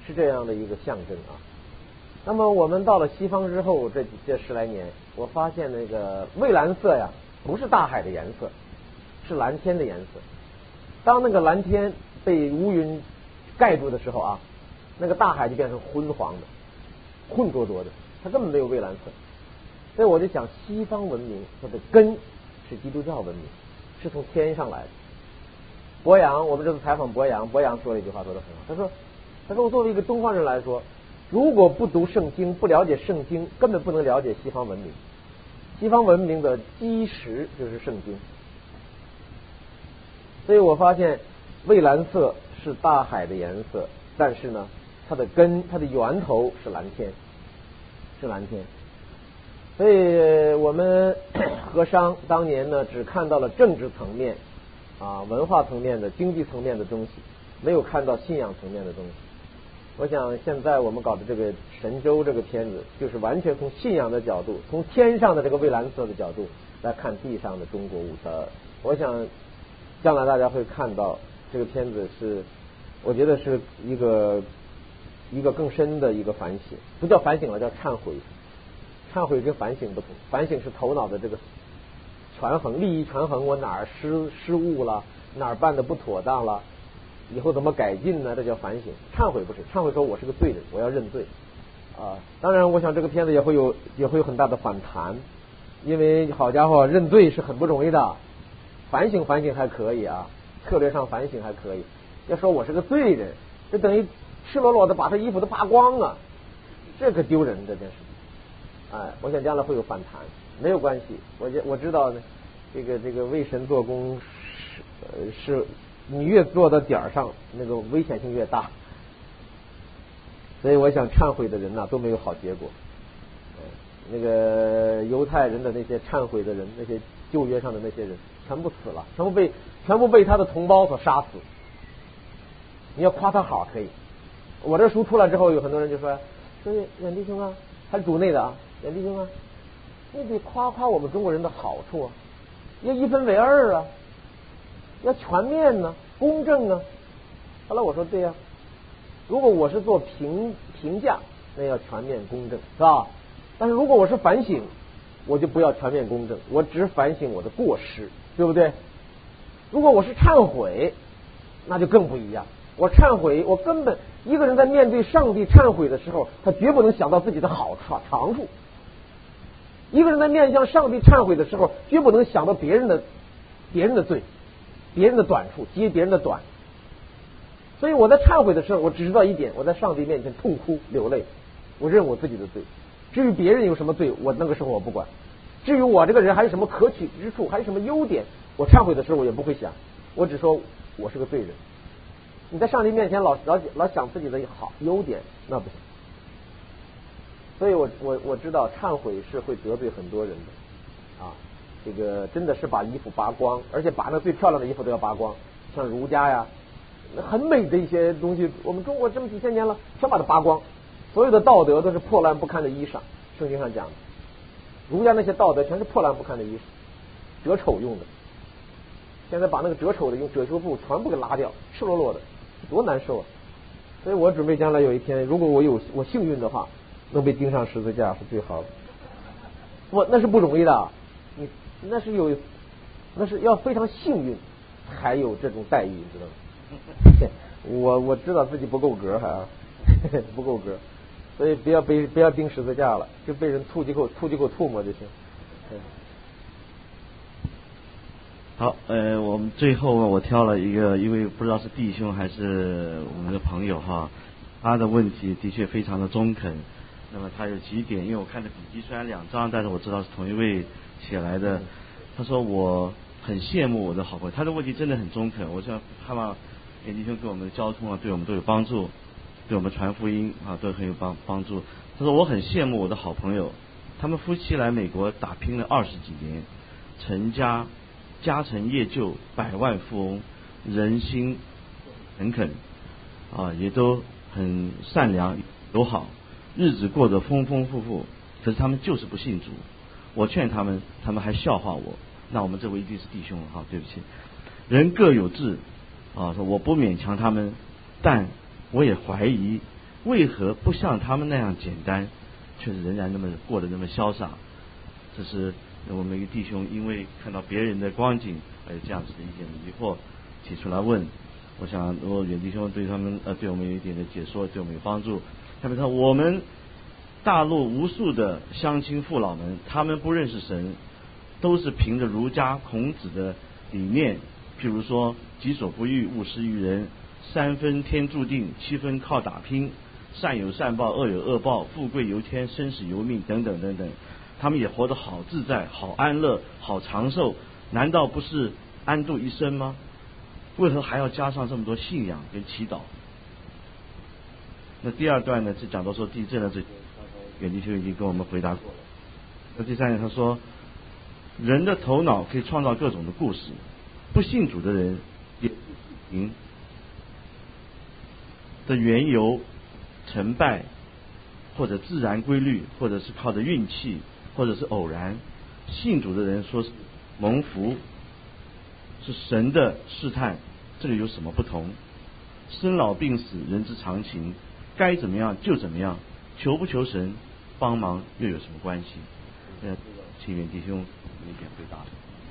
是这样的一个象征啊。那么我们到了西方之后，这10来年，我发现那个蔚蓝色呀，不是大海的颜色，是蓝天的颜色。当那个蓝天被乌云盖住的时候啊，那个大海就变成昏黄的、浑浊浊的，它根本没有蔚蓝色。所以我就想，西方文明它的根是基督教文明，是从天上来的。博洋，我们这次采访博洋，博洋说了一句话，说得很好。他说我作为一个东方人来说，如果不读圣经，不了解圣经，根本不能了解西方文明。西方文明的基石就是圣经。所以我发现蔚蓝色是大海的颜色，但是呢，它的根、它的源头是蓝天，是蓝天。所以我们和商当年呢，只看到了政治层面啊、文化层面的、经济层面的东西，没有看到信仰层面的东西。我想现在我们搞的这个神州这个片子，就是完全从信仰的角度，从天上的这个蔚蓝色的角度来看地上的中国53。我想将来大家会看到这个片子是，我觉得是一个更深的一个反省，不叫反省了，叫忏悔。忏悔跟反省不同，反省是头脑的这个权衡、利益权衡，我哪儿失误了，哪儿办的不妥当了，以后怎么改进呢？这叫反省。忏悔不是，忏悔说我是个罪人，我要认罪啊。当然，我想这个片子也会有很大的反弹，因为好家伙，认罪是很不容易的，反省还可以啊，策略上反省还可以。要说我是个罪人，这等于赤裸裸的把他衣服都扒光啊，这可丢人这件事。哎，我想将来会有反弹，没有关系。我知道呢，这个为神做工是你越做到点儿上，那个危险性越大。所以我想忏悔的人呐、都没有好结果。那个犹太人的那些忏悔的人，那些旧约上的那些人，全部死了，全部被他的同胞所杀死。你要夸他好可以。我这书出来之后，有很多人就说远弟兄啊，还是主内的啊，远弟兄啊，你得夸夸我们中国人的好处啊，要一分为二啊，要全面呢、公正啊。后来我说对呀、如果我是做评价，那要全面公正，是吧？但是如果我是反省，我就不要全面公正，我只反省我的过失，对不对？如果我是忏悔，那就更不一样。我忏悔，我根本一个人在面对上帝忏悔的时候，他绝不能想到自己的好处长处。一个人在面向上帝忏悔的时候，绝不能想到别人的罪、别人的短处，揭别人的短。所以我在忏悔的时候，我只知道一点：我在上帝面前痛哭流泪，我认我自己的罪。至于别人有什么罪，我那个时候我不管。至于我这个人还有什么可取之处，还有什么优点，我忏悔的时候我也不会想，我只说我是个罪人。你在上帝面前老想自己的好优点，那不行。所以我知道忏悔是会得罪很多人的啊。这个真的是把衣服扒光，而且把那最漂亮的衣服都要扒光，像儒家呀，很美的一些东西，我们中国这么几千年了，全把它扒光。所有的道德都是破烂不堪的衣裳，圣经上讲的，儒家那些道德全是破烂不堪的衣裳，折丑用的。现在把那个折丑的用遮羞布全部给拉掉，赤裸裸的，多难受啊！所以我准备将来有一天，如果我幸运的话，能被钉上十字架是最好的。那是不容易的，那是要非常幸运才有这种待遇，你知道吗？我知道自己不够格还不够格，所以不要钉十字架了，就被人吐几口唾沫就行。 好，我们最后我挑了一位不知道是弟兄还是我们的朋友哈，他的问题的确非常的中肯。那么他有几点，因为我看的笔记虽然2张，但是我知道是同一位写来的。他说我很羡慕我的好朋友，他的问题真的很中肯。我想盼望弟兄对我们的交通啊，对我们都有帮助，对我们传福音啊都很有帮助。他说我很羡慕我的好朋友，他们夫妻来美国打拼了20几年，成家成业就百万富翁，人心诚恳啊，也都很善良友好，日子过得丰丰富富。可是他们就是不信主，我劝他们还笑话我。那我们这位一定是弟兄哈，对不起。人各有志啊，说我不勉强他们，但我也怀疑为何不像他们那样简单，却是仍然那么过得那么潇洒？这是我们一个弟兄因为看到别人的光景而有这样子的一点疑惑提出来问。我想如果远弟兄对他们对我们有一点的解说，对我们有帮助。他们说我们大陆无数的乡亲父老们，他们不认识神，都是凭着儒家孔子的理念，譬如说己所不欲，勿施于人，3分天注定，7分靠打拼，善有善报，恶有恶报，富贵由天，生死由命，等等等等。他们也活得好自在，好安乐，好长寿，难道不是安度一生吗？为何还要加上这么多信仰跟祈祷？那第二段呢，是讲到说地震的这些，远弟兄已经跟我们回答过了。那第三点他说，人的头脑可以创造各种的故事，不信主的人也行的缘由、成败，或者自然规律，或者是靠着运气，或者是偶然。信主的人说是蒙福，是神的试探，这个有什么不同？生老病死，人之常情，该怎么样就怎么样，求不求神帮忙又有什么关系？请远弟兄有一点回答。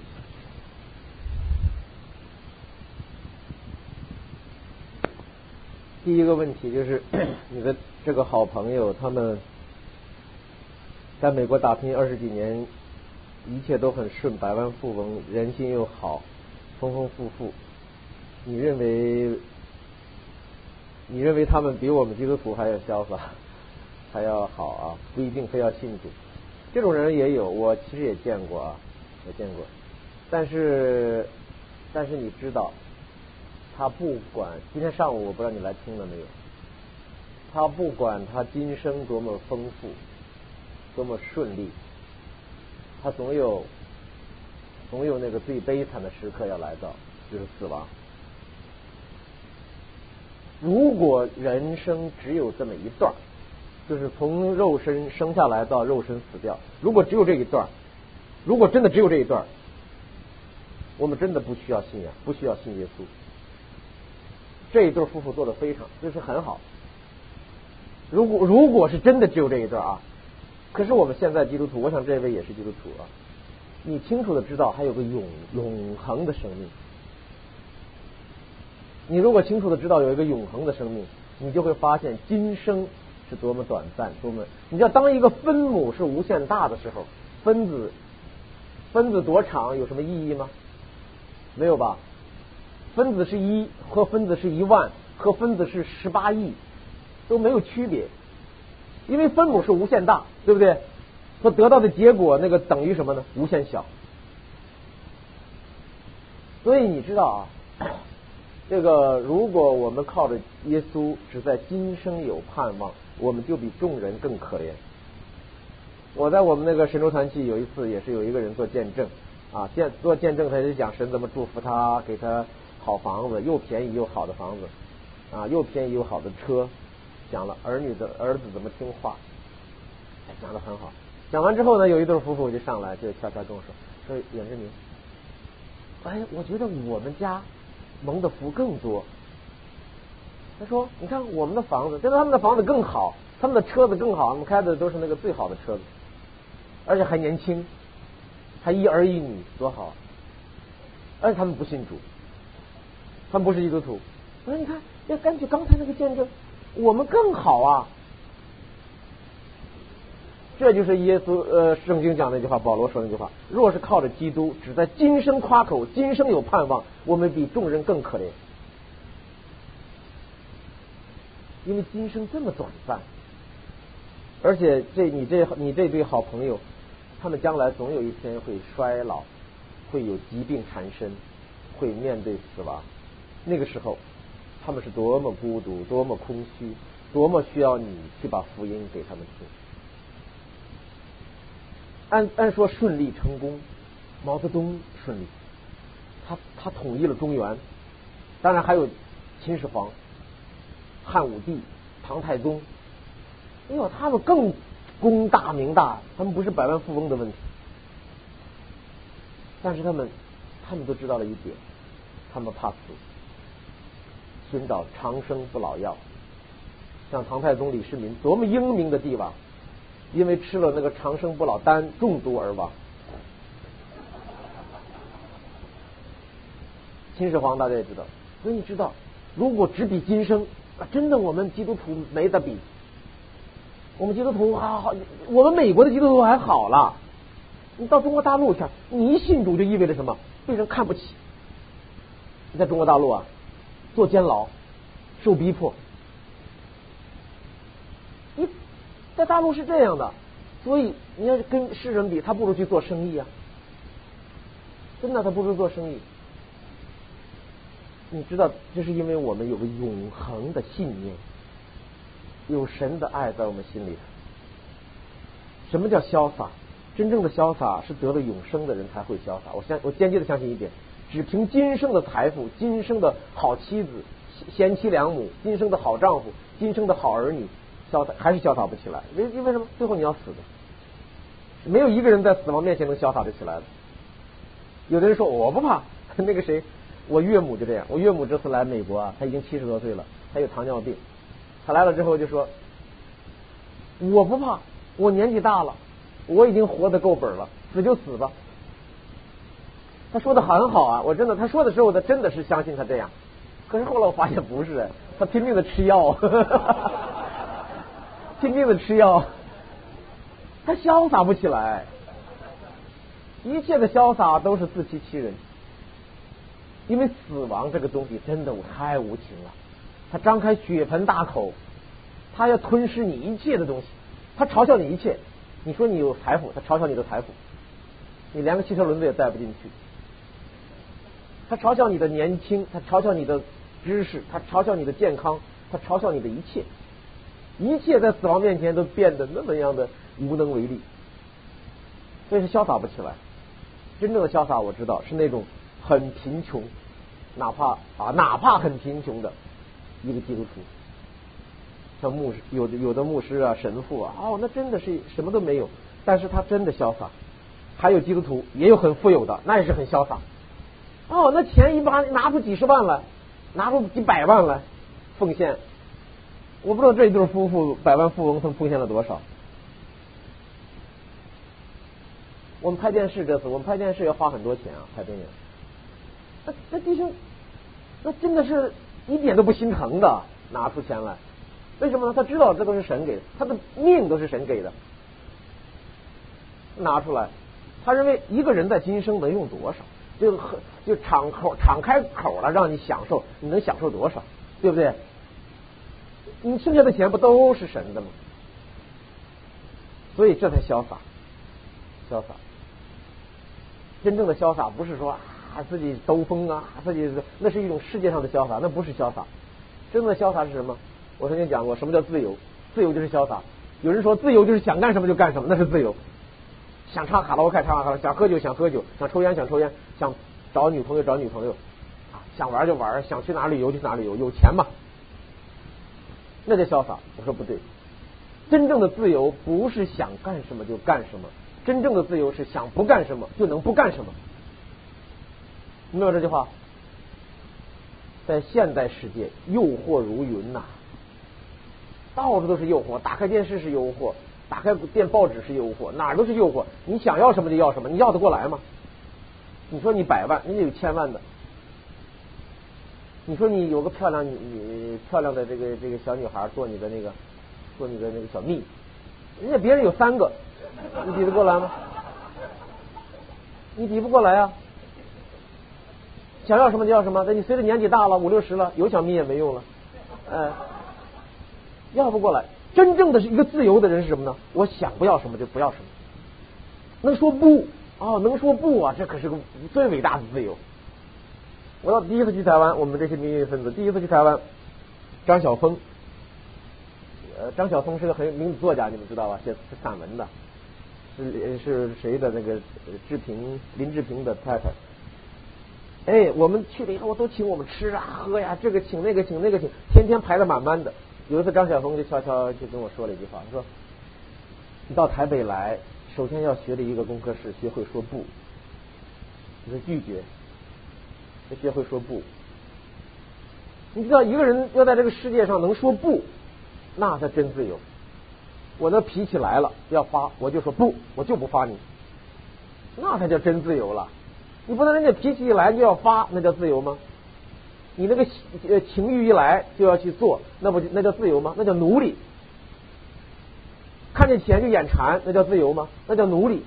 第一个问题就是你的这个好朋友，他们在美国打拼20几年，一切都很顺，百万富翁，人心又好，丰丰富富。你认为他们比我们基督徒还要潇洒，还要好啊？不一定非要信主，这种人也有，我其实也见过啊，也见过。但是你知道，他不管今天上午我不知道你来听了没有，他不管他今生多么丰富，多么顺利，他总有那个最悲惨的时刻要来到，就是死亡。如果人生只有这么一段，就是从肉身生下来到肉身死掉，如果只有这一段，如果真的只有这一段，我们真的不需要信仰，不需要信耶稣。这一对夫妇做得非常，就是很好。如果是真的只有这一段啊，可是我们现在基督徒，我想这位也是基督徒啊，你清楚的知道还有个永恒的生命。你如果清楚的知道有一个永恒的生命，你就会发现今生是多么短暂，你知道当一个分母是无限大的时候，分子多长有什么意义吗？没有吧？分子是1和分子是1万和分子是18亿都没有区别，因为分母是无限大，对不对？所得到的结果那个等于什么呢？无限小。所以你知道啊，这个如果我们靠着耶稣只在今生有盼望，我们就比众人更可怜。我在我们那个神州团契有一次也是有一个人做见证啊，做见证他就讲神怎么祝福他，给他好房子，又便宜又好的房子啊，又便宜又好的车，讲了儿子怎么听话，讲得很好。讲完之后呢，有一对夫妇就上来就悄悄跟我说远志明，我觉得我们家蒙的福更多。他说你看我们的房子，真的他们的房子更好，他们的车子更好，他们开的都是那个最好的车子，而且还年轻，还1儿1女，多好。而且他们不信主，他们不是基督徒。我说你看要根据刚才那个见证，我们更好啊。这就是耶稣圣经讲那句话，保罗说那句话，若是靠着基督只在今生夸口，今生有盼望，我们比众人更可怜。因为今生这么短暂，而且你这对好朋友，他们将来总有一天会衰老，会有疾病缠身，会面对死亡。那个时候他们是多么孤独，多么空虚，多么需要你去把福音给他们听。按说顺利成功，毛泽东顺利，他统一了中原，当然还有秦始皇、汉武帝、唐太宗，哎呦，他们更功大名大，他们不是百万富翁的问题。但是他们都知道了一点，他们怕死，寻找长生不老药。 像唐太宗李世民，多么英明的帝王，因为吃了那个长生不老丹中毒而亡。秦始皇大家也知道，所以你知道，如果只比今生，真的我们基督徒没得比。我们基督徒好，我们美国的基督徒还好了。你到中国大陆去，你一信主就意味着什么？被人看不起。你在中国大陆啊，坐监牢，受逼迫。你在大陆是这样的，所以你要是跟世人比，他不如去做生意啊。真的，他不如做生意。你知道，这是因为我们有个永恒的信念，有神的爱在我们心里头。什么叫潇洒？真正的潇洒是得了永生的人才会潇洒。我坚决的相信一点，只凭今生的财富、今生的好妻子、贤妻良母、今生的好丈夫、今生的好儿女，潇洒还是潇洒不起来。因为什么？最后你要死的，没有一个人在死亡面前能潇洒得起来的。有的人说我不怕，那个谁，我岳母就这样。我岳母这次来美国啊，她已经70多岁了，她有糖尿病。她来了之后就说，我不怕，我年纪大了，我已经活得够本了，死就死吧。他说的很好啊，我真的，他说的时候我真的是相信他这样。可是后来我发现不是，他拼命的吃药，拼命的吃药，他潇洒不起来。一切的潇洒都是自欺欺人，因为死亡这个东西真的太无情了。他张开血盆大口，他要吞噬你一切的东西，他嘲笑你一切。你说你有财富，他嘲笑你的财富，你连个汽车轮子也带不进去。他嘲笑你的年轻，他嘲笑你的知识，他嘲笑你的健康，他嘲笑你的一切，一切在死亡面前都变得那么样的无能为力，所以是潇洒不起来。真正的潇洒我知道是那种很贫穷，哪怕很贫穷的一个基督徒，像牧师，有的牧师啊、神父啊，那真的是什么都没有，但是他真的潇洒。还有基督徒也有很富有的，那也是很潇洒。那钱一把拿出几十万来，拿出几百万来奉献。我不知道这一对夫妇百万富翁他们奉献了多少。我们拍电视这次，我们拍电视要花很多钱啊，拍电影。那弟兄，那真的是一点都不心疼的，拿出钱来。为什么呢？他知道这都是神给的，他的命都是神给的，拿出来。他认为一个人在今生能用多少，就敞开口了，让你享受，你能享受多少，对不对？你剩下的钱不都是神的吗？所以这才潇洒。潇洒，真正的潇洒不是说自己兜风啊，自己那是一种世界上的潇洒，那不是潇洒。真正的潇洒是什么？我曾经讲过，什么叫自由？自由就是潇洒。有人说自由就是想干什么就干什么，那是自由。想唱卡拉 OK 唱卡拉 OK， 想喝酒想喝酒，想抽烟想抽烟，想找女朋友找女朋友，想玩就玩，想去哪旅游就去哪旅游，有钱嘛，那叫潇洒。我说不对，真正的自由不是想干什么就干什么，真正的自由是想不干什么就能不干什么。明白这句话？在现代世界，诱惑如云呐，到处都是诱惑，打开电视是诱惑，打开报纸是诱惑，哪儿都是诱惑。你想要什么就要什么，你要得过来吗？你说你100万，人家有1000万的。你说你有个漂亮的这个小女孩做你的那个小蜜，人家别人有3个，你比得过来吗？你比不过来啊！想要什么就要什么，等你随着年纪大了，50、60了，有小蜜也没用了，要不过来。真正的是一个自由的人是什么呢？我想不要什么就不要什么，能说不能说不啊，这可是个最伟大的自由。我第一次去台湾，我们这些民运分子第一次去台湾，张晓峰，张晓峰是个很有名的作家，你们知道吧？写散文的，是谁的那个林志平的太太。我们去了以后，都请我们吃啊喝呀，这个请那个请，天天排得满满的。有一次张晓峰就悄悄就跟我说了一句话，说你到台北来，首先要学的一个功课是学会说不，就是拒绝，学会说不。你知道一个人要在这个世界上能说不， 那才真自由。我的脾气来了要发，我就说不，我就不发你，那才叫真自由了。你不能人家脾气一来就要发，那叫自由吗？你那个情欲一来就要去做，那叫自由吗？那叫奴隶。看见钱就眼馋，那叫自由吗？那叫奴隶。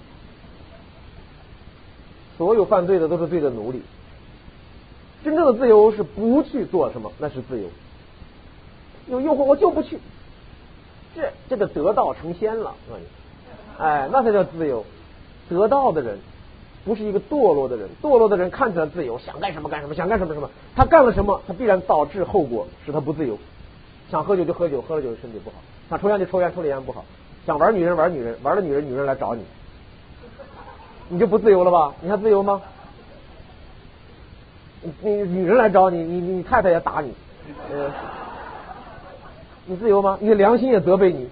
所有犯罪的都是罪的奴隶。真正的自由是不去做什么，那是自由。有诱惑我就不去，这个得道成仙了，哎，那才叫自由。得道的人不是一个堕落的人，堕落的人看起来自由，想干什么干什么，想干什么什么，他干了什么，他必然导致后果使他不自由。想喝酒就喝酒，喝了酒身体不好；想抽烟就抽烟，抽了烟不好；想玩女人玩女人，玩了女人女人来找你，你就不自由了吧？你还自由吗？你女人来找你，你太太也打你，你自由吗？你的良心也责备你。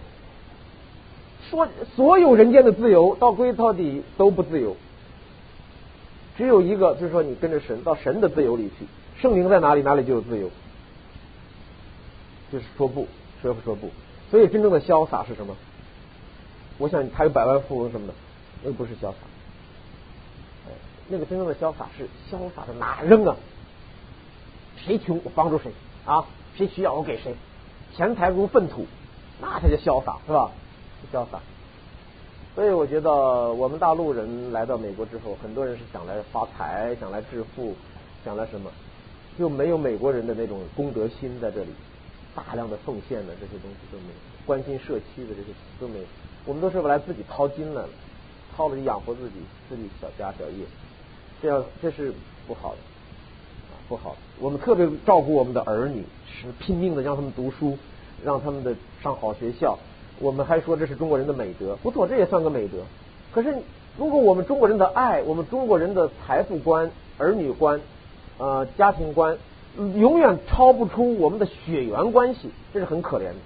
说所有人间的自由，到归到底都不自由。只有一个，就是说你跟着神到神的自由里去，圣灵在哪里，哪里就有自由。就是说不，说不。所以真正的潇洒是什么？我想他有百万富翁什么的，那个不是潇洒。那个真正的潇洒是潇洒的哪扔啊？谁穷我帮助谁啊？谁需要我给谁？钱财如粪土，那才叫潇洒，是吧？潇洒。所以我觉得我们大陆人来到美国之后，很多人是想来发财，想来致富，想来什么，就没有美国人的那种公德心在这里，大量的奉献的这些东西都没有，关心社区的这些都没有。我们都是来自己掏金来了，掏了养活自己小家小业，这是不好的，不好的。我们特别照顾我们的儿女，是拼命的让他们读书，让他们的上好学校。我们还说这是中国人的美德，不错，这也算个美德。可是如果我们中国人的爱，我们中国人的财富观、儿女观、家庭观，永远超不出我们的血缘关系，这是很可怜的，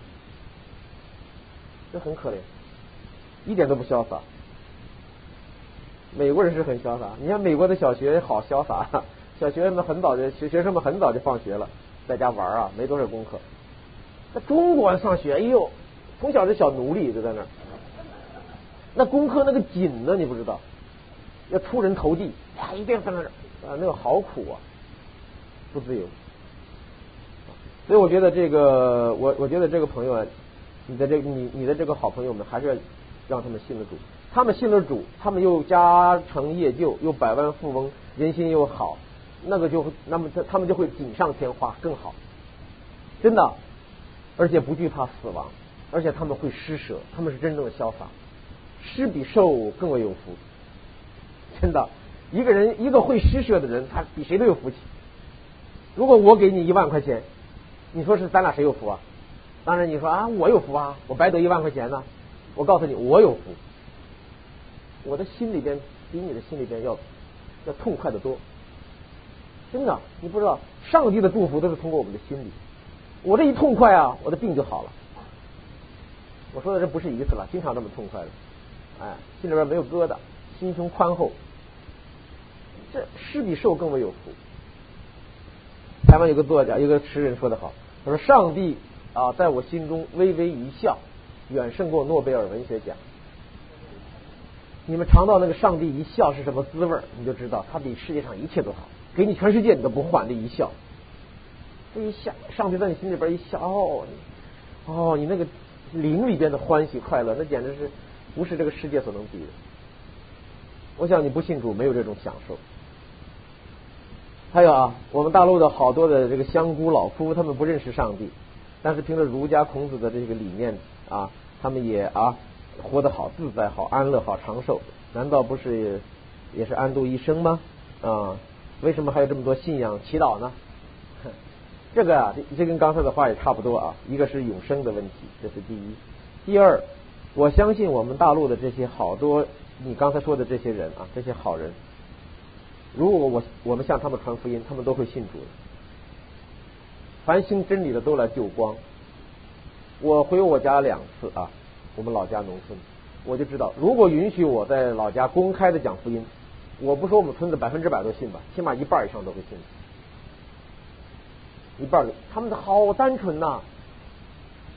这很可怜，一点都不潇洒。美国人是很潇洒，你看美国的小学好潇洒，小学们很早就学生们很早就放学了，在家玩啊，没多少功课。在中国上学，哎呦，从小是小奴隶就在那儿，那功课那个紧呢，你不知道，要出人头地，一定在那儿那个好苦啊，不自由。所以我觉得这个，我觉得这个朋友啊，你的这个好朋友们，还是要让他们信得主。他们信了主，他们又家成业就，又百万富翁，人心又好，那么他们就会锦上添花，更好，真的，而且不惧怕死亡，而且他们会施舍，他们是真正的潇洒，施比受更为有福，真的，一个会施舍的人，他比谁都有福气。如果我给你1万块钱，你说是咱俩谁有福啊？当然你说啊，我有福啊，我白得1万块钱呢。我告诉你，我有福。我的心里边比你的心里边要痛快得多，真的，你不知道，上帝的祝福都是通过我们的心里。我这一痛快啊，我的病就好了。我说的这不是一次了，经常这么痛快的，哎，心里边没有疙瘩，心胸宽厚，这施比受更为有福。台湾有个作家，有个诗人说得好，他说：“上帝啊，在我心中微微一笑，远胜过诺贝尔文学奖。”你们尝到那个上帝一笑是什么滋味，你就知道他比世界上一切都好，给你全世界你都不换这一笑。这一笑，上帝在你心里边一笑，你那个灵里边的欢喜快乐，那简直是不是这个世界所能比的。我想你不信主没有这种享受。还有啊，我们大陆的好多的这个香菇老夫，他们不认识上帝，但是凭着儒家孔子的这个理念啊，他们也活得好，自在好，安乐好，长寿，难道不是也是安度一生吗？为什么还有这么多信仰祈祷呢？这个啊，这跟刚才的话也差不多啊。一个是永生的问题，这是第一。第二，我相信我们大陆的这些好多你刚才说的这些人啊，这些好人，如果我们向他们传福音，他们都会信主的。凡信真理的都来救光。我回我家2次啊，我们老家农村，我就知道，如果允许我在老家公开的讲福音，我不说我们村子100%都信吧，起码1半以上都会信。1半，他们的好单纯呐，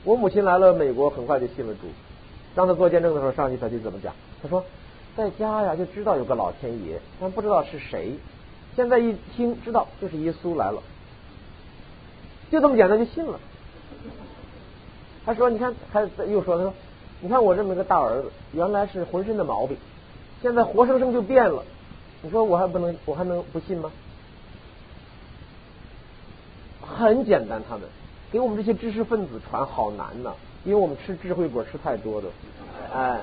我母亲来了美国，很快就信了主。让他做见证的时候，上帝他就怎么讲？他说，在家呀就知道有个老天爷，但不知道是谁。现在一听知道就是耶稣来了，就这么简单就信了。他说，你看，他又说，他说，你看我这么一个大儿子，原来是浑身的毛病，现在活生生就变了。你说我还能不信吗？很简单，他们给我们这些知识分子传好难呐，因为我们吃智慧果吃太多的，哎，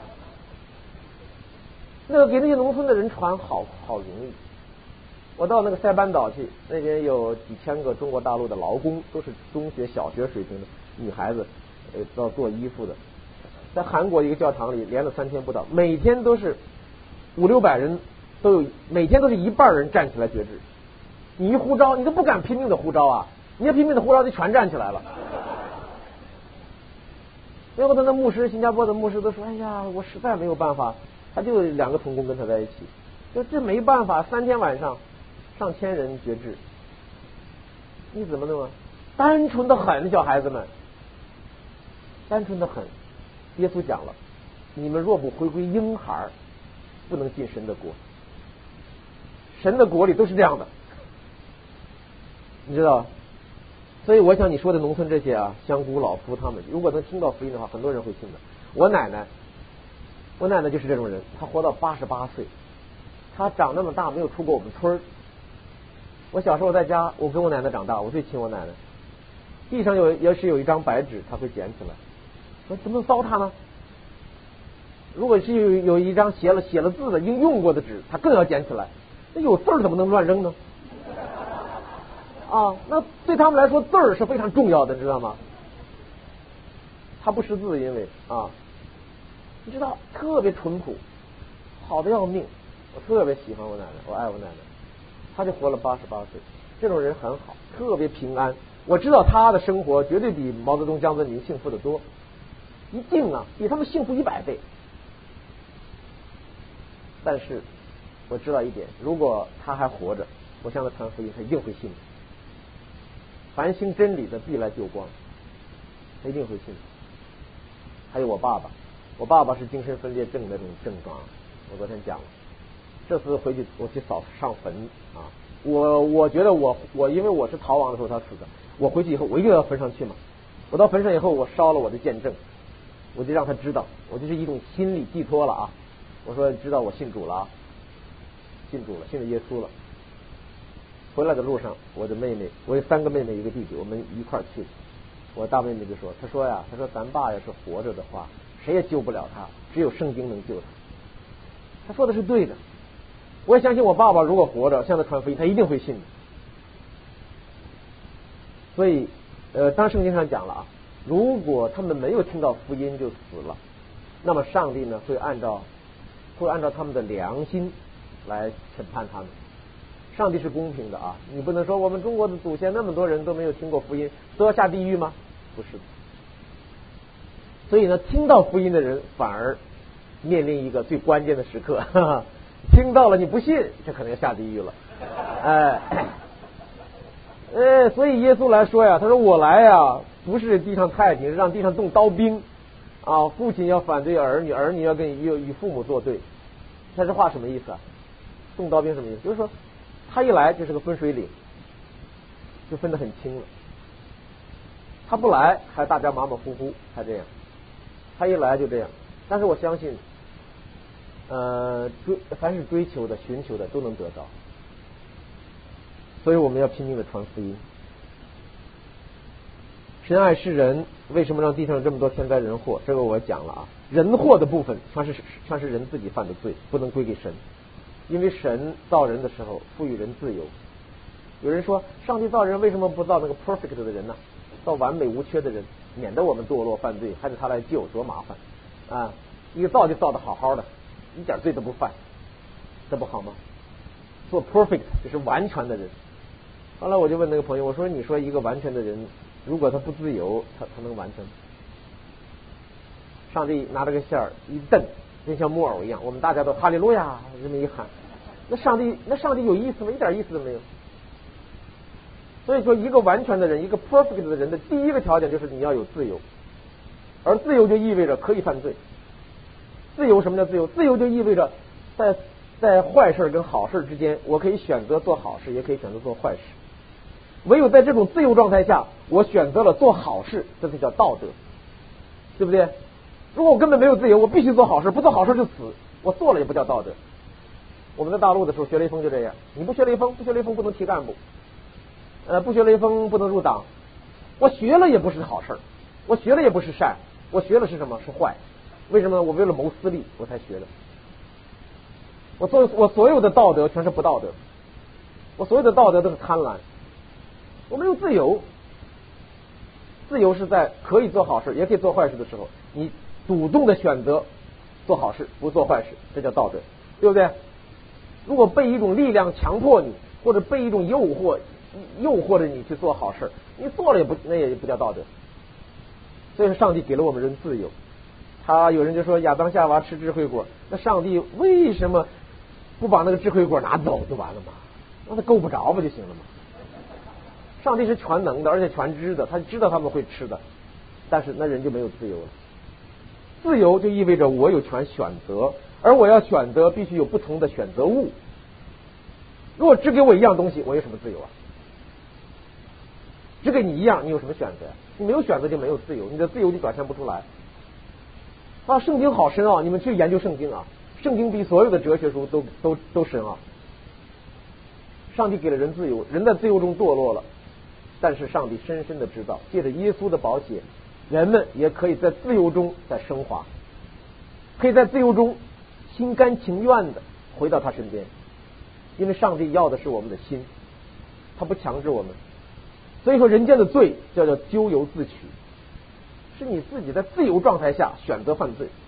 那个给那些农村的人传好容易。我到那个塞班岛去，那边有几千个中国大陆的劳工，都是中学、小学水平的女孩子，到做衣服的。在韩国一个教堂里连了3天不到，每天都是500-600人都有，每天都是一半人站起来决志。你一呼召，你都不敢拼命的呼召啊！你要拼命的呼召，就全站起来了。最后他的牧师，新加坡的牧师都说：“哎呀，我实在没有办法。”他就2个同工跟他在一起，就这没办法，3天晚上上千人决志，你怎么弄啊？单纯的很，小孩子们，单纯的很。耶稣讲了，你们若不回归婴孩，不能进神的国。神的国里都是这样的。你知道，所以我想你说的农村这些啊，香菇老夫他们，如果能听到福音的话，很多人会信的。我奶奶就是这种人，她活到88岁，她长那么大没有出过我们村儿。我小时候在家，我跟我奶奶长大，我最亲我奶奶。地上要是有一张白纸，她会捡起来，说怎么能糟蹋呢？如果是有一张写了字的用过的纸，她更要捡起来。那有字儿怎么能乱扔呢？啊，那对他们来说字儿是非常重要的，知道吗？他不识字，因为啊，你知道特别淳朴，好的要命。我特别喜欢我奶奶，我爱我奶奶。她就活了88岁，这种人很好，特别平安。我知道她的生活绝对比毛泽东、江泽民幸福的多，一定啊，比他们幸福100倍。但是我知道一点，如果他还活着，我向他传福音，他一定会信的。凡行真理的必来救光，他一定会信。还有我爸爸是精神分裂症那种症状，我昨天讲了。这次回去我去上坟啊，我觉得我因为我是逃亡的时候他死的，我回去以后我一定要坟上去嘛。我到坟上以后，我烧了我的见证，我就让他知道，我就是一种心理寄托了啊。我说知道我信主了啊，信主了，信了耶稣了。回来的路上，我的妹妹，我有3个妹妹1个弟弟，我们一块儿去。我大妹妹就说，她说咱爸要是活着的话，谁也救不了他，只有圣经能救他。她说的是对的，我也相信我爸爸如果活着向他传福音，他一定会信的。所以当圣经上讲了啊，如果他们没有听到福音就死了，那么上帝呢会按照他们的良心来审判他们。上帝是公平的啊，你不能说我们中国的祖先那么多人都没有听过福音，都要下地狱吗？不是的。所以呢，听到福音的人反而面临一个最关键的时刻，听到了你不信，这可能要下地狱了。所以耶稣来说呀，他说我来呀，不是地上太平，是让地上动刀兵啊，父亲要反对儿女，儿女要与父母作对。他这话什么意思啊？动刀兵什么意思？就是说他一来就是个分水岭，就分得很清了。他不来还大家马马虎虎，还这样；他一来就这样。但是我相信，凡是追求的、寻求的都能得到。所以我们要拼命的传福音。神爱世人，为什么让地上有这么多天灾人祸？这个我讲了啊。人祸的部分全是人自己犯的罪，不能归给神。因为神造人的时候赋予人自由。有人说，上帝造人为什么不造那个 perfect 的人呢？造完美无缺的人，免得我们堕落犯罪，还得他来救，多麻烦啊！一个造就造的好好的，一点罪都不犯，这不好吗？做 perfect 就是完全的人。后来我就问那个朋友，我说你说一个完全的人，如果他不自由，他能完全？上帝拿着个线儿一蹬，就像木偶一样，我们大家都哈利路亚这么一喊，那上帝有意思吗？一点意思都没有。 所以说，一个完全的人，一个 perfect 的人的第一个条件就是你要有自由，而自由就意味着可以犯罪。自由什么叫自由？自由就意味着在坏事跟好事之间，我可以选择做好事，也可以选择做坏事。唯有在这种自由状态下，我选择了做好事，这才叫道德，对不对？如果我根本没有自由，我必须做好事，不做好事就死，我做了也不叫道德。我们在大陆的时候学雷锋就这样，你不学雷锋不能提干部，不学雷锋不能入党。我学了也不是好事，我学了也不是善，我学了是什么？是坏。为什么呢？我为了谋私利我才学的。我所有的道德全是不道德，我所有的道德都是贪婪。我没有自由，自由是在可以做好事也可以做坏事的时候，你主动的选择做好事不做坏事，这叫道德，对不对？如果被一种力量强迫你，或者被一种诱惑着你去做好事，你做了那也不叫道德。所以说上帝给了我们人自由。有人就说亚当夏娃吃智慧果，那上帝为什么不把那个智慧果拿走就完了吗？让他够不着不就行了吗？上帝是全能的，而且全知的，他知道他们会吃的，但是那人就没有自由了。自由就意味着我有权选择，而我要选择必须有不同的选择物。如果只给我一样东西，我有什么自由啊？只给你一样，你有什么选择？你没有选择就没有自由，你的自由就表现不出来。圣经好深啊！你们去研究圣经啊，圣经比所有的哲学书都深啊。上帝给了人自由，人在自由中堕落了，但是上帝深深的知道，借着耶稣的宝血，人们也可以在自由中在升华，可以在自由中心甘情愿的回到他身边，因为上帝要的是我们的心，他不强制我们。所以说人间的罪叫咎由自取，是你自己在自由状态下选择犯罪。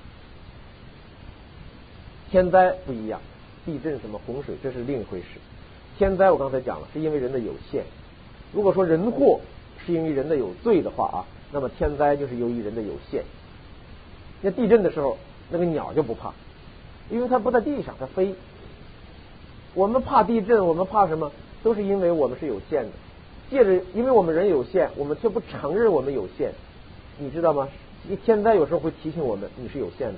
天灾不一样，地震什么洪水这是另一回事。天灾我刚才讲了，是因为人的有限。如果说人祸是因为人的有罪的话啊，那么天灾就是由于人的有限。那地震的时候，那个鸟就不怕，因为它不在地上，它飞。我们怕地震，我们怕什么？都是因为我们是有限的。因为我们人有限，我们却不承认我们有限，你知道吗？天灾有时候会提醒我们，你是有限的。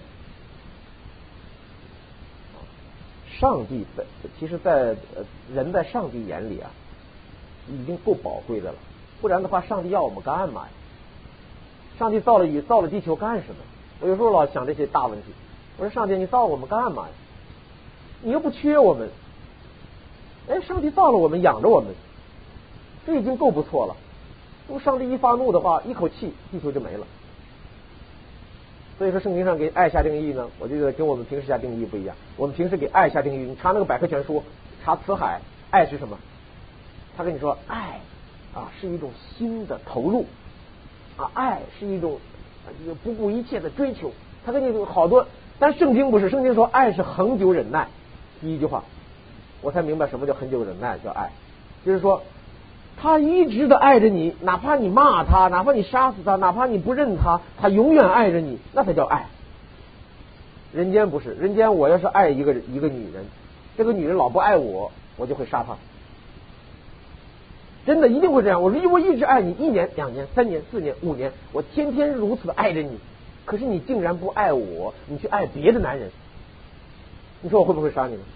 上帝其实人在上帝眼里啊，已经够宝贵的了，不然的话，上帝要我们干嘛呀？上帝造了地球干什么？我有时候老想这些大问题。我说上帝，你造我们干嘛呀？你又不缺我们。上帝造了我们，养着我们，这已经够不错了。如果上帝一发怒的话，一口气地球就没了。所以说圣经上给爱下定义呢，我觉得跟我们平时下定义不一样。我们平时给爱下定义，你查那个百科全书，查辞海，爱是什么？他跟你说爱是一种新的投入爱是一种不顾一切的追求。他跟你有好多，但圣经不是，圣经说爱是恒久忍耐。第一句话我才明白什么叫恒久忍耐，叫爱，就是说他一直的爱着你，哪怕你骂他，哪怕你杀死他，哪怕你不认他，他永远爱着你，那才叫爱。人间不是，人间我要是爱一个女人，这个女人老不爱我，我就会杀她。真的一定会这样。我一直爱你1年、2年、3年、4年、5年，我天天如此的爱着你，可是你竟然不爱我，你去爱别的男人，你说我会不会杀你呢？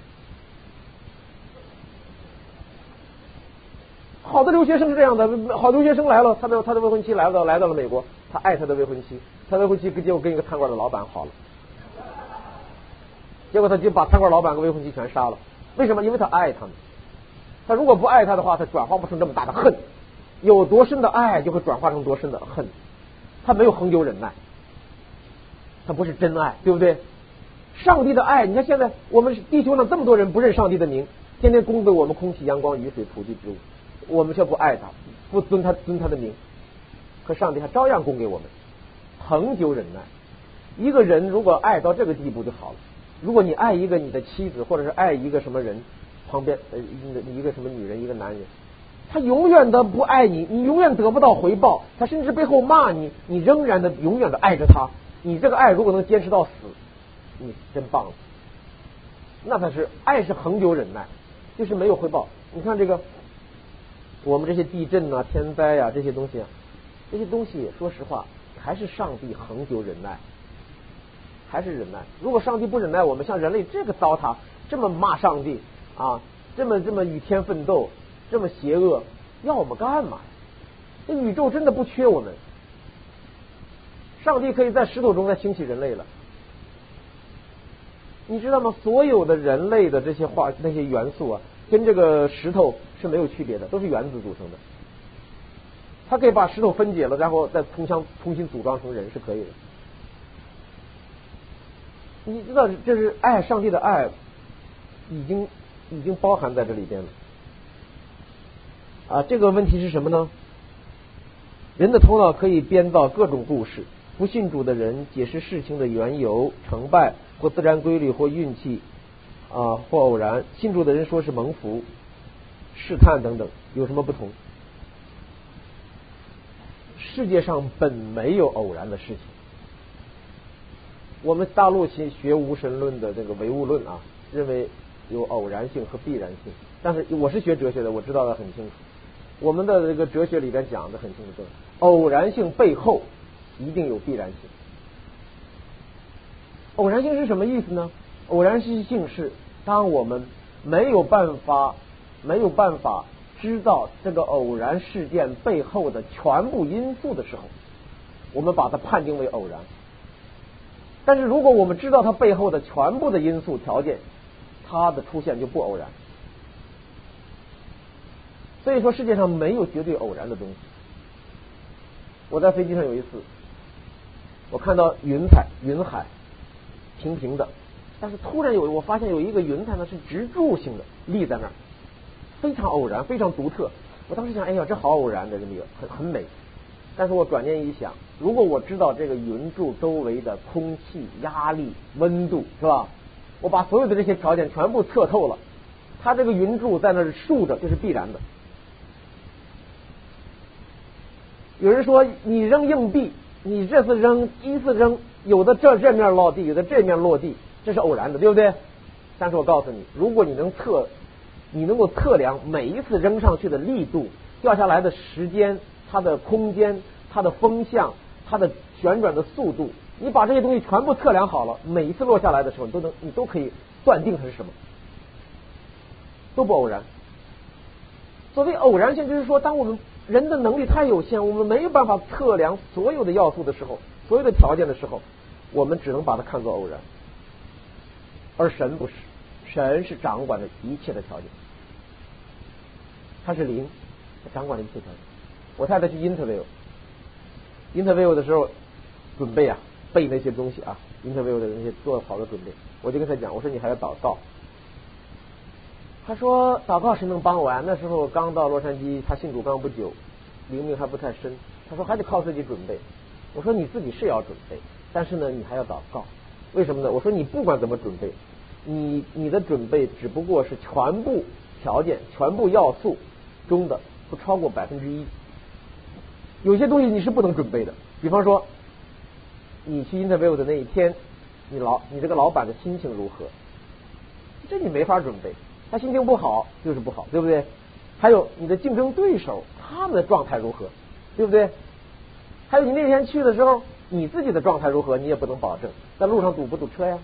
好的留学生是这样的，好留学生来了，他的未婚妻来到了美国，他爱他的未婚妻，他未婚妻结果跟一个餐馆的老板好了，结果他就把餐馆老板跟未婚妻全杀了。为什么？因为他爱他们。他如果不爱他的话，他转化不成这么大的恨。有多深的爱就会转化成多深的恨。他没有恒久忍耐，他不是真爱，对不对？上帝的爱，你看现在我们地球上这么多人不认上帝的名，天天供给我们空气、阳光、雨水、土地、植物，我们却不爱他，不尊他的名，可上帝还照样供给我们恒久忍耐。一个人如果爱到这个地步就好了。如果你爱一个你的妻子，或者是爱一个什么人，旁边一个什么女人，一个男人，他永远的不爱你，你永远得不到回报，他甚至背后骂你，你仍然的永远的爱着他。你这个爱如果能坚持到死，你真棒了。那才是爱，是恒久忍耐，就是没有回报。你看这个我们这些地震啊、天灾啊这些东西啊，这些东西说实话还是上帝恒久忍耐，还是忍耐。如果上帝不忍耐我们，像人类这个糟蹋，这么骂上帝啊，这么与天奋斗，这么邪恶，要我们干嘛？这宇宙真的不缺我们，上帝可以在石头中再兴起人类了。你知道吗？所有的人类的这些那些元素啊，跟这个石头是没有区别的，都是原子组成的。它可以把石头分解了，然后再重新组装成人，是可以的。你知道，这是爱，上帝的爱已经包含在这里边了。啊，这个问题是什么呢？人的头脑可以编造各种故事，不信主的人解释事情的缘由、成败或自然规律或运气或偶然，信主的人说是蒙福、试探等等，有什么不同？世界上本没有偶然的事情。我们大陆学无神论的这个唯物论啊，认为有偶然性和必然性，但是我是学哲学的，我知道的很清楚。我们的这个哲学里边讲的很清楚，偶然性背后一定有必然性。偶然性是什么意思呢？偶然性是当我们没有办法知道这个偶然事件背后的全部因素的时候，我们把它判定为偶然。但是如果我们知道它背后的全部的因素条件，它的出现就不偶然。所以说世界上没有绝对偶然的东西。我在飞机上有一次，我看到云海平平的，但是突然我发现有一个云彩呢是直柱形的立在那儿，非常偶然，非常独特。我当时想，哎呀，这好偶然的这么一个很美。但是我转念一想，如果我知道这个云柱周围的空气、压力、温度，是吧？我把所有的这些条件全部测透了，它这个云柱在那儿竖着，这是必然的。有人说你扔硬币，你这次扔一次扔，有的这面落地，有的这面落地，这是偶然的，对不对？但是我告诉你，如果你能够测量每一次扔上去的力度、掉下来的时间、它的空间、它的风向、它的旋转的速度，你把这些东西全部测量好了，每一次落下来的时候，你都可以断定它是什么，都不偶然。所谓偶然性，就是说，当我们人的能力太有限，我们没有办法测量所有的要素的时候，所有的条件的时候，我们只能把它看作偶然。而神不是，神是掌管着一切的条件，他是灵，他掌管着一切条件。我太太去 interview 的时候，准备背那些东西interview 的那些做好的准备，我就跟他讲，我说你还要祷告。他说祷告谁能帮我啊？那时候刚到洛杉矶，他信主刚不久，灵命还不太深。他说还得靠自己准备。我说你自己是要准备，但是呢你还要祷告。为什么呢？我说你不管怎么准备，你的准备只不过是全部条件、全部要素中的不超过1%。有些东西你是不能准备的，比方说你去 interview 的那一天，你这个老板的心情如何，这你没法准备。他心情不好就是不好，对不对？还有你的竞争对手他们的状态如何，对不对？还有你那天去的时候你自己的状态如何，你也不能保证。在路上堵不堵车呀？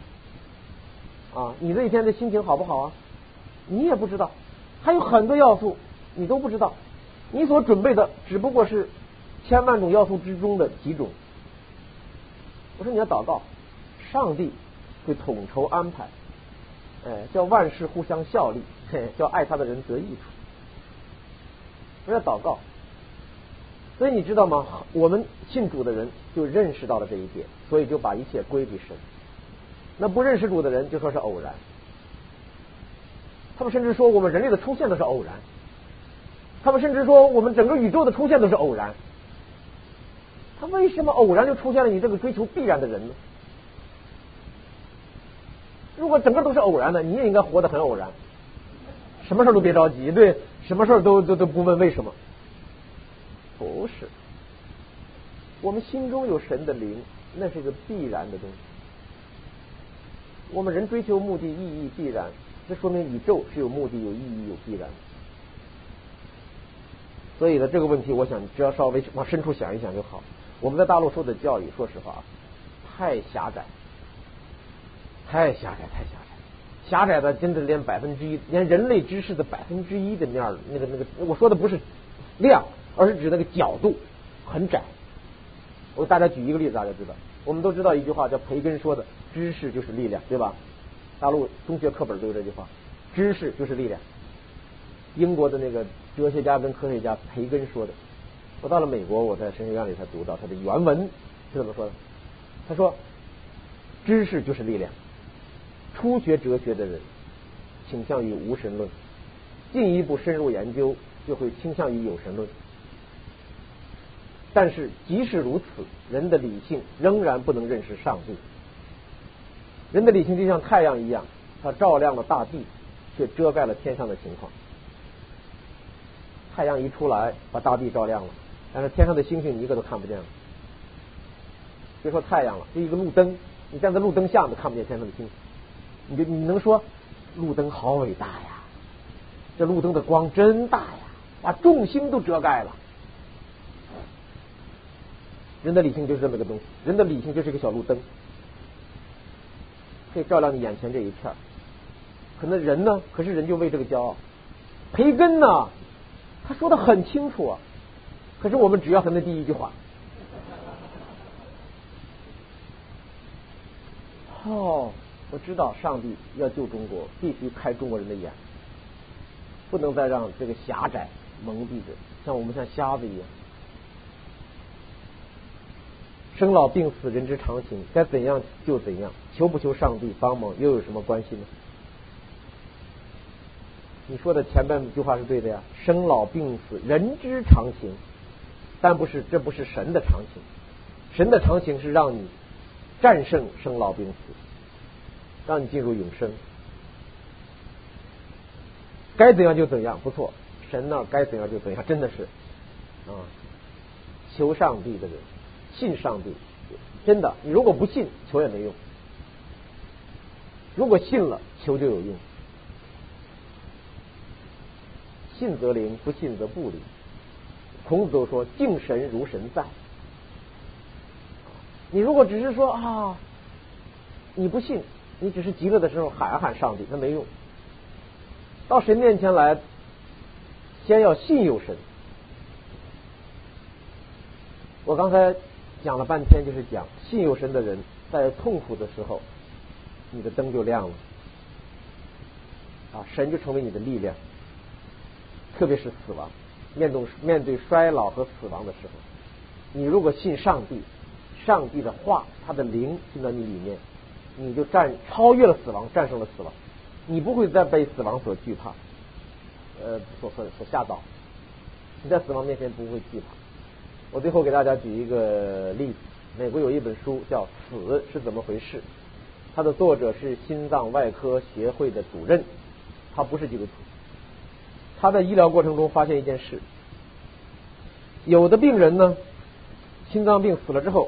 你那天的心情好不好啊？你也不知道。还有很多要素你都不知道，你所准备的只不过是千万种要素之中的几种。我说你要祷告，上帝会统筹安排，叫万事互相效力，叫爱他的人得益处。我要祷告。所以你知道吗？我们信主的人就认识到了这一点，所以就把一切归给神。那不认识主的人就说是偶然，他们甚至说我们人类的出现都是偶然，他们甚至说我们整个宇宙的出现都是偶然。他为什么偶然就出现了你这个追求必然的人呢？如果整个都是偶然的，你也应该活得很偶然，什么事都别着急，对，什么事都不问为什么。不是，我们心中有神的灵，那是一个必然的东西。我们人追求目的、意义、必然，这说明宇宙是有目的、有意义、有必然。 所以呢，这个问题我想只要稍微往深处想一想就好。我们在大陆受的教育，说实话太狭窄，太狭窄的，真的连1%，连人类知识的1%的面儿，那个，我说的不是量，而是指那个角度很窄。我给大家举一个例子，大家知道，我们都知道一句话叫培根说的“知识就是力量”，对吧？大陆中学课本都有这句话，“知识就是力量”。英国的那个哲学家跟科学家培根说的。我到了美国，我在神学院里才读到他的原文是怎么说的。他说：“知识就是力量。初学哲学的人倾向于无神论，进一步深入研究就会倾向于有神论。但是即使如此，人的理性仍然不能认识上帝。人的理性就像太阳一样，它照亮了大地，却遮盖了天上的情况。太阳一出来，把大地照亮了，但是天上的星星你一个都看不见了。别说太阳了，就一个路灯，你站在路灯下都看不见天上的星星。你能说路灯好伟大呀？这路灯的光真大呀，把众星都遮盖了。人的理性就是这么个东西，人的理性就是一个小路灯，可以照亮你眼前这一片。可是人就为这个骄傲。培根呢，他说的很清楚啊，可是我们只要他那第一句话。我知道上帝要救中国，必须开中国人的眼，不能再让这个狭窄蒙蔽着，像我们像瞎子一样。生老病死人之常情，该怎样就怎样，求不求上帝帮忙又有什么关系呢？你说的前半句话是对的呀，生老病死人之常情，但这不是神的常情。神的常情是让你战胜生老病死，让你进入永生。该怎样就怎样，不错，神呢该怎样就怎样，真的是求上帝的人，信上帝，真的，你如果不信，求也没用；如果信了，求就有用。信则灵，不信则不灵。孔子都说敬神如神在。你如果只是说你不信，你只是急了的时候喊一喊上帝，那没用。到神面前来，先要信有神。我刚才讲了半天，就是讲信有神的人，在痛苦的时候，你的灯就亮了，神就成为你的力量。特别是死亡，面对衰老和死亡的时候，你如果信上帝，上帝的话，他的灵进到你里面，你就超越了死亡，战胜了死亡，你不会再被死亡所惧怕，所吓倒。你在死亡面前不会惧怕。我最后给大家举一个例子，美国有一本书叫《死是怎么回事》，它的作者是心脏外科协会的主任，他不是基督徒。他在医疗过程中发现一件事，有的病人呢，心脏病死掉之后，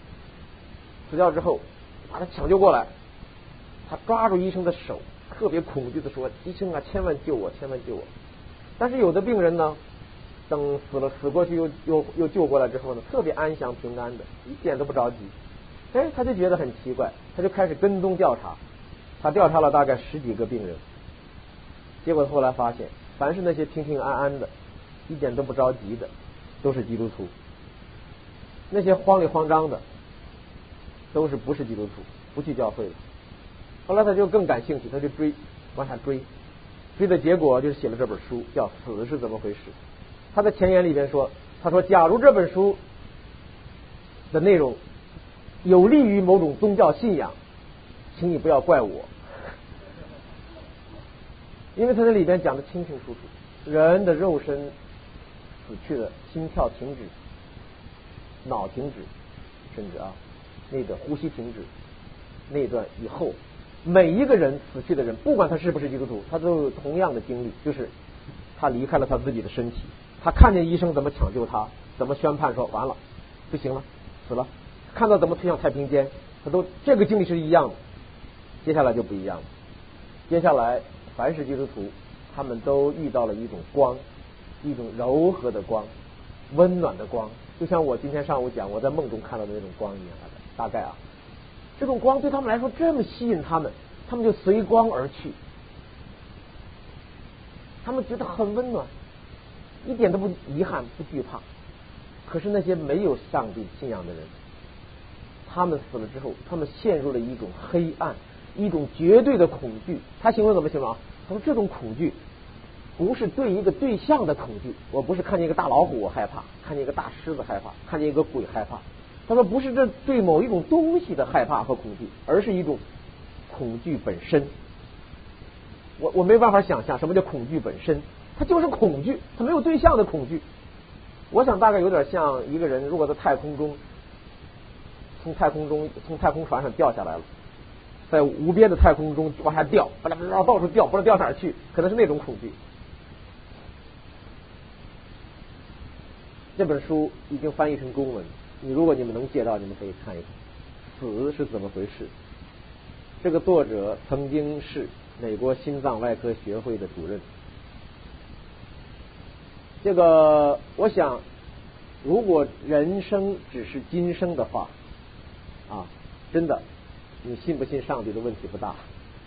把他抢救过来，他抓住医生的手，特别恐惧的说：“医生啊，千万救我，千万救我！”但是有的病人呢，等死过去又救过来之后呢，特别安详平安的，一点都不着急。他就觉得很奇怪，他就开始跟踪调查，他调查了大概10几个病人，结果后来发现，凡是那些平平安安的，一点都不着急的，都是基督徒；那些慌里慌张的，都是不是基督徒，不去教会的。后来他就更感兴趣，他就往下追的结果就是写了这本书，叫《死是怎么回事》。他的前言里边说，他说：“假如这本书的内容有利于某种宗教信仰，请你不要怪我。”因为他在里边讲的清清楚楚，人的肉身死去了，心跳停止，脑停止，甚至那个呼吸停止，那段以后，每一个人死去的人，不管他是不是基督徒，他都有同样的经历，就是他离开了他自己的身体，他看见医生怎么抢救他，怎么宣判说完了不行了死了，看到怎么推向太平间，他都这个经历是一样的。接下来就不一样了，接下来凡是基督徒，他们都遇到了一种光， 一种柔和的光，温暖的光，就像我今天上午讲我在梦中看到的那种光一样。大概啊，这种光对他们来说这么吸引他们，他们就随光而去，他们觉得很温暖，一点都不遗憾不惧怕。可是那些没有上帝信仰的人，他们死了之后，他们陷入了一种黑暗，一种绝对的恐惧。他形容怎么形容啊？他说这种恐惧不是对一个对象的恐惧，我不是看见一个大老虎我害怕，看见一个大狮子害怕，看见一个鬼害怕。他说不是这对某一种东西的害怕和恐惧，而是一种恐惧本身。我没办法想象什么叫恐惧本身，它就是恐惧，它没有对象的恐惧。我想大概有点像一个人如果在太空中，从太空船上掉下来了，在无边的太空中往下掉，巴拉巴拉到处掉，不知道掉哪儿去，可能是那种恐惧。这本书已经翻译成中文，如果你们能借到，你们可以看一看死是怎么回事。这个作者曾经是美国心脏外科学会的主任。这个我想，如果人生只是今生的话啊，真的你信不信上帝的问题不大，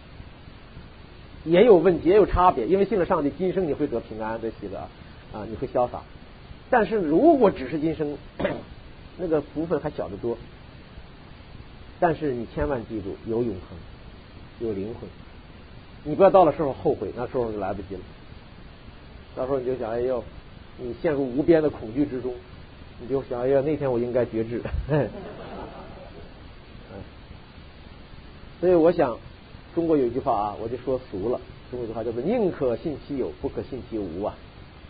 也有问题也有差别，因为信了上帝今生你会得平安得喜乐啊，你会潇洒。但是如果只是今生，那个福分还小得多。但是你千万记住，有永恒，有灵魂，你不要到了时候后悔，那时候就来不及了。到时候你就想，哎呦，你陷入无边的恐惧之中，你就想，哎呀，那天我应该觉知。所以我想，中国有一句话啊，我就说俗了，中国有一句话叫做宁可信其有，不可信其无啊。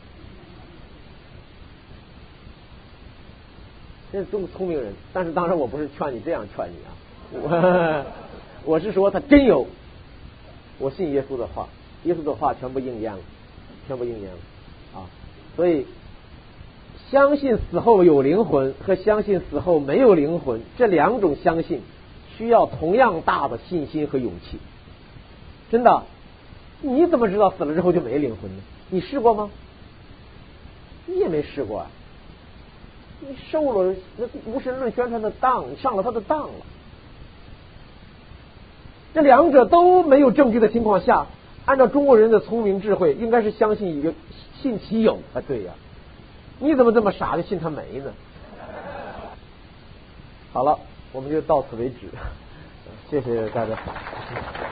这是这么聪明人，但是当然我不是劝你这样劝你啊，我是说他真有，我信耶稣的话，耶稣的话全部应验了，全部应验了啊！所以相信死后有灵魂和相信死后没有灵魂，这两种相信需要同样大的信心和勇气。真的，你怎么知道死了之后就没灵魂呢？你试过吗？你也没试过啊。你受了那无神论宣传的当，上了他的当了。这两者都没有证据的情况下，按照中国人的聪明智慧，应该是相信一个信其有啊，对呀，你怎么这么傻就信他没呢？好了，我们就到此为止，谢谢大家。